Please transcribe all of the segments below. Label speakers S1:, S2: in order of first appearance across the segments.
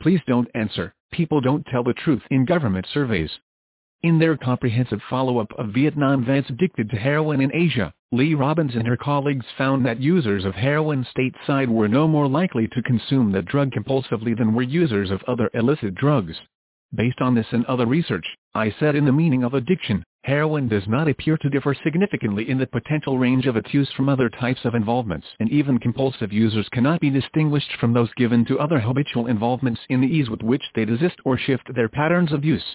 S1: Please don't answer. People don't tell the truth in government surveys. In their comprehensive follow-up of Vietnam vets addicted to heroin in Asia, Lee Robbins and her colleagues found that users of heroin stateside were no more likely to consume the drug compulsively than were users of other illicit drugs. Based on this and other research, I said in The Meaning of Addiction, heroin does not appear to differ significantly in the potential range of its use from other types of involvements, and even compulsive users cannot be distinguished from those given to other habitual involvements in the ease with which they desist or shift their patterns of use.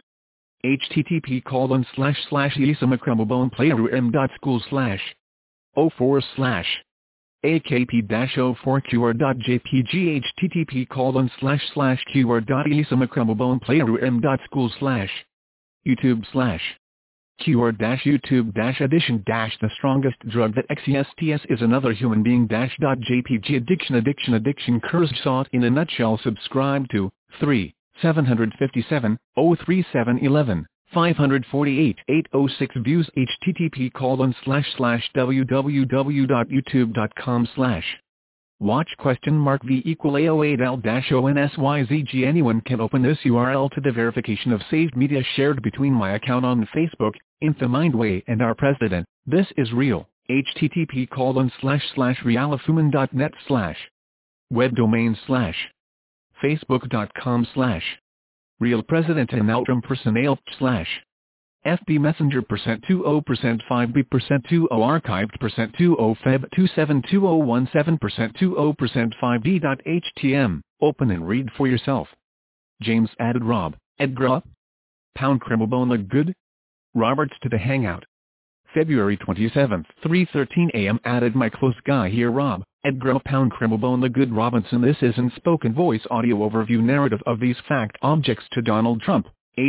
S1: http://elisamakramaboneplayrm.school/04/ akp-04qr.jpg http://qr.elisamakramaboneplayrm.school/ YouTube/ qr-youtube-edition- the strongest drug that exists is another human being -jpg addiction cures sought in a nutshell. Subscribe to 3/757-03711 548-806 views http://www.youtube.com/ watch ?V=AO8L-ONSYZG. Anyone can open this URL to the verification of saved media shared between my account on Facebook, InfoMindWay, and our president. This is real. http://realifuman.net/ web domain / facebook.com/ real president and outram personnel / FB Messenger %20% 5B%20 archived %20 Feb 272017% 5D.htm. Open and read for yourself. James added Rob, Edgar Pound Cramabone look good? Roberts to the Hangout. February 27, 3:13 a.m. Added my close guy here Rob, Edgar Pound Cramabone the Good Robinson. This isn't spoken voice audio overview narrative of these fact objects to Donald Trump.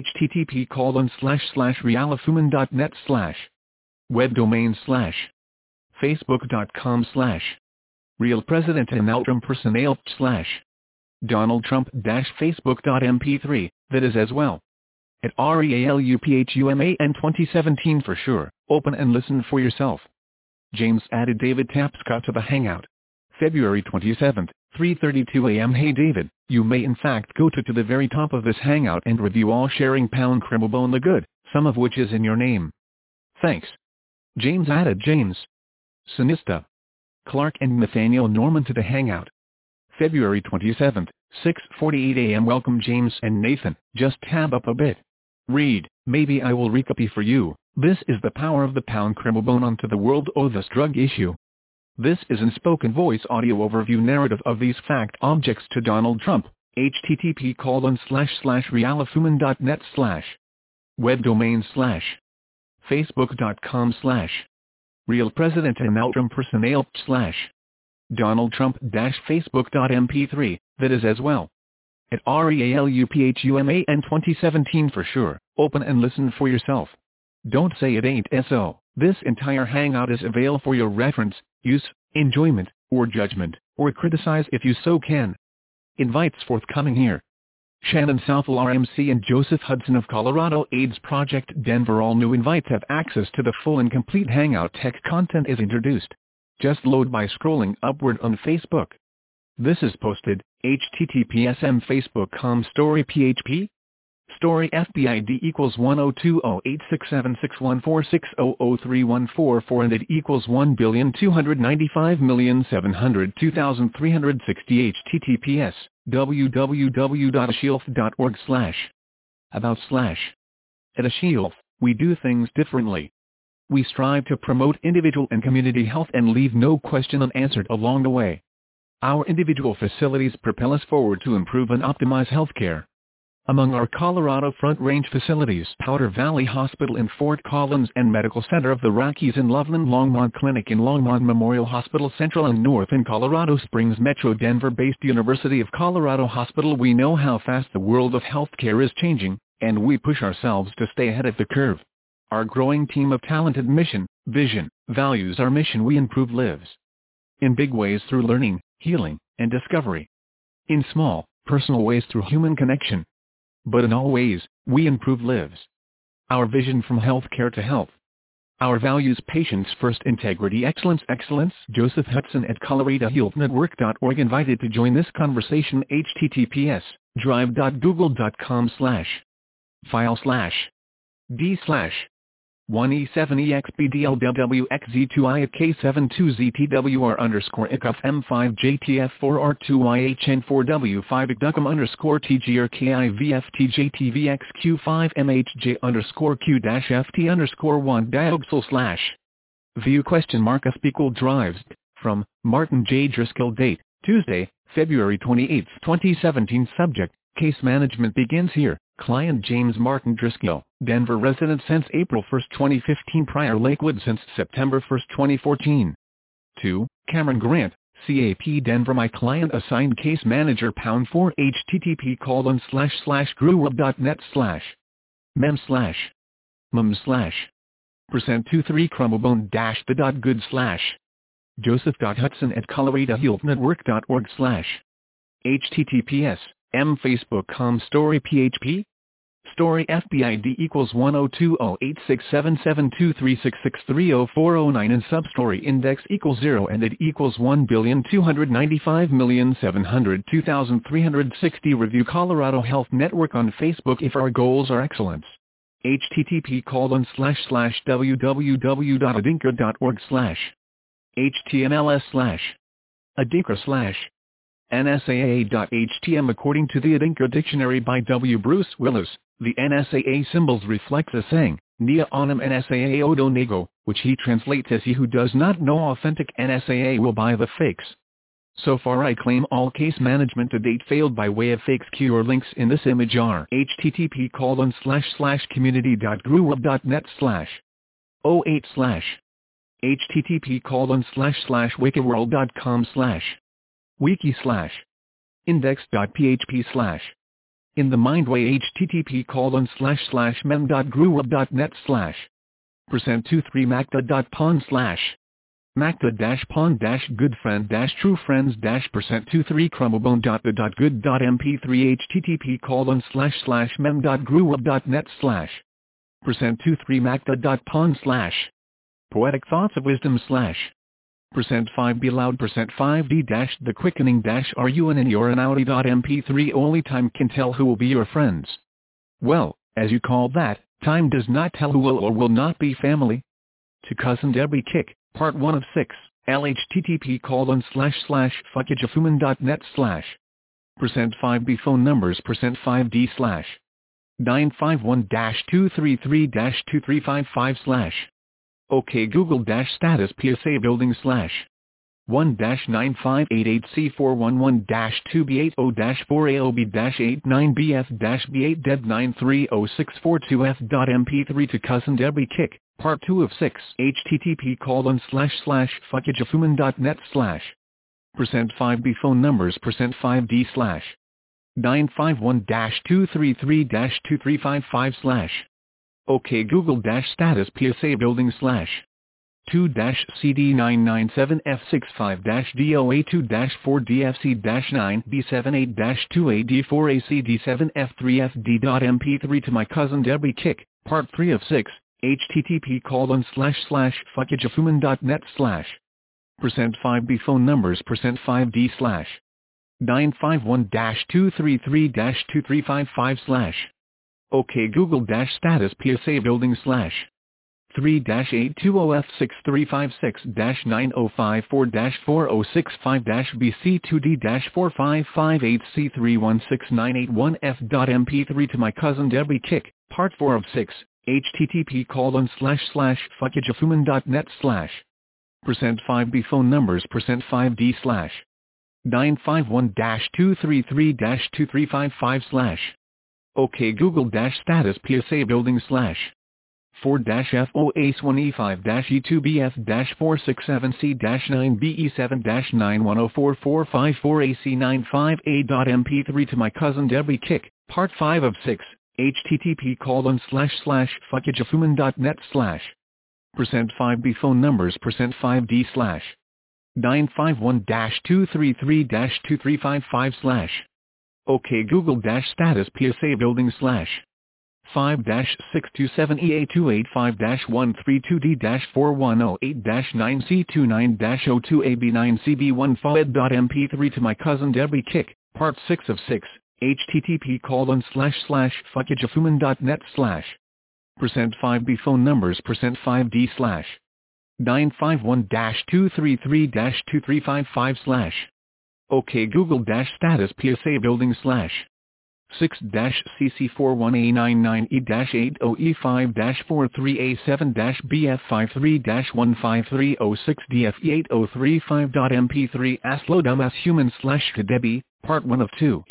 S1: http://realifuman.net/ web domain / facebook.com/ real president and outram personnel / Donald Trump -facebook.mp3, that is as well. At REALUPHUMAN 2017 for sure. Open and listen for yourself. James added David Tapscott to the Hangout. February 27, 3:32 a.m. Hey David, you may in fact go to the very top of this Hangout and review all sharing Pound Cramabone the Good, some of which is in your name. Thanks. James added James, Sinista, Clark and Nathaniel Norman to the Hangout. February 27, 6:48 a.m. Welcome James and Nathan. Just tab up a bit. Read, maybe I will recopy for you. This is the power of the Pound Cramabone onto the world or this drug issue. This is an spoken voice audio overview narrative of these fact objects to Donald Trump. http://realifuman.net/ web domain / facebook.com/ real president and outram personnel / Donald Trump -facebook.mp3, that is as well. At REALUPHUMAN 2017 for sure. Open and listen for yourself. Don't say it ain't so. This entire Hangout is available for your reference, use, enjoyment, or judgment, or criticize if you so can. Invites forthcoming here. Shannon Southall RMC and Joseph Hudson of Colorado AIDS Project Denver. All new invites have access to the full and complete Hangout. Text content is introduced. Just load by scrolling upward on Facebook. This is posted, https facebook.com story php. Story FBID = 10208676146003144 and it equals 1,295,702,360 https www.ashilf.org/ about/ At Ashilf, we do things differently. We strive to promote individual and community health and leave no question unanswered along the way. Our individual facilities propel us forward to improve and optimize healthcare. Among our Colorado Front Range facilities, Powder Valley Hospital in Fort Collins and Medical Center of the Rockies in Loveland, Longmont Clinic in Longmont, Memorial Hospital Central and North in Colorado Springs Metro, Denver-based University of Colorado Hospital. We know how fast the world of healthcare is changing, and we push ourselves to stay ahead of the curve. Our growing team of talented mission, vision, values our mission. We improve lives. In big ways through learning, healing, and discovery. In small, personal ways through human connection. But in all ways, we improve lives. Our vision from healthcare to health. Our values: patients first, integrity, excellence. Joseph Hudson at ColoradoHealthNetwork.org invited to join this conversation. https drive.google.com/file/d/1e7exbdlwxz2i at K72ZTWR_IHN4W5 View ?Up from Martin J. Driscoll. Date Tuesday, February 28, 2017. Subject: Case management begins here. Client: James Martin Driscoll, Denver resident since April 1, 2015. Prior: Lakewood since September 1, 2014. 2. Cameron Grant, CAP, Denver. My client assigned case manager #4 http://grewweb.net/mem/%23 crumbobone-the.good/ joseph.hudson@coloradahillsnetwork.org/ https m facebook.com story php story FBID equals 102086772366304009 and substory index equals 0 and it equals 1,295,702,360. Review Colorado Health Network on Facebook if our goals are excellence. http://www.adinkra.org/ htmls/adinkra/nsaa.htm. According to the Adinkra Dictionary by W. Bruce Willis, the NSAA symbols reflect the saying, Nia onum NSAA odo nego, which he translates as he who does not know authentic NSAA will buy the fakes. So far I claim all case management to date failed by way of fakes. Cure links in this image are http://community.grewweb.net/08/ http://wikiworld.com/wiki/ index.php/ in the mindway http://mem.grewweb.net/%23macda.pond/ macda-pond-goodfriend-truefriends-%23 crumbobone.the.good.mp3 http://mem.grewweb.net/%23 macda.pond/ Poetic Thoughts of Wisdom %5 be loud %5d the quickening -run and you're an Audi.mp3 only time can tell who will be your friends. Well, as you call that, time does not tell who will or will not be family. To Cousin Debbie Kick, Part 1 of 6, http://fuckageafuman.net/ %5b phone numbers %5d/ 951-233-2355/ OK Google status PSA building /1-958AC411-2B80-4AOB-89BF-B8 Dead 9306442F.mp3 to Cousin Debbie Kick, Part 2 of 6 http://fuckageafuman.net/ %5b phone numbers %5d/ 951-233-2355/ OK Google status PSA building /2-CD997F65-DOA2-4DFC-9B78-2AD4ACD7F3FD.mp3 to My Cousin Debbie Kick, Part 3 of 6 http://fuckageafuman.net/ %5b phone numbers %5d/ 951-233-2355/ OK Google status PSA building /3-820F63556-9054-465-BC2D-4558C3169881F.mp3 to My Cousin Debbie Kick, Part 4 of 6 http://fuckageafuman.net/ %5b phone numbers %5d/ 951-233-2355/ OK Google status PSA building /4-OA25-E2BF-467C-9BE7-9104454AC95A.mp3 to My Cousin Debbie Kick, Part 5 of 6 http://fuckageafuman.net/ %5b phone numbers %5d/ 951-233-2355/ OK Google status PSA building /5-627EA285-132D-410-8-9C29-02AB9CB1 FOED.mp3 to My Cousin Debbie Kick, Part 6 of 6 http://fuckageofhuman.net %5b phone numbers %5d / 951-233-2355 / OK Google - status PSA building / 6-CC41899E-8OE5-43A7-BF53-15306DFE8035.mp3 Aslo Dumbass Human / Kadebi, Part 1 of 2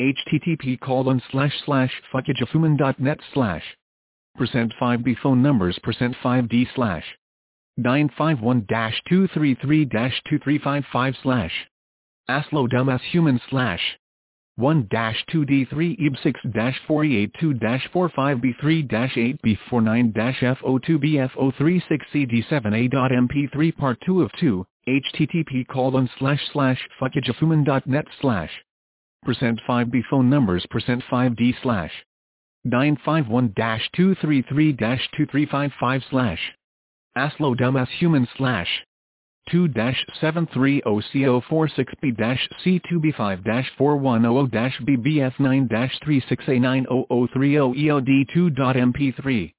S1: http://fuckageofhuman.net %5b phone numbers %5d / 951-233-2355 / Aslo Dumbass Human / 1-2D3 EB6-482-453-8B49-FO2BFO36CD7A.mp3 Part 2 of 2 http://fuckageofhuman.net %5b phone numbers %5d / 951-233-2355 / Aslo Dumbass Human / 2-730CO46B-C2B5-4100-BBF9-36A90030EOD2.mp3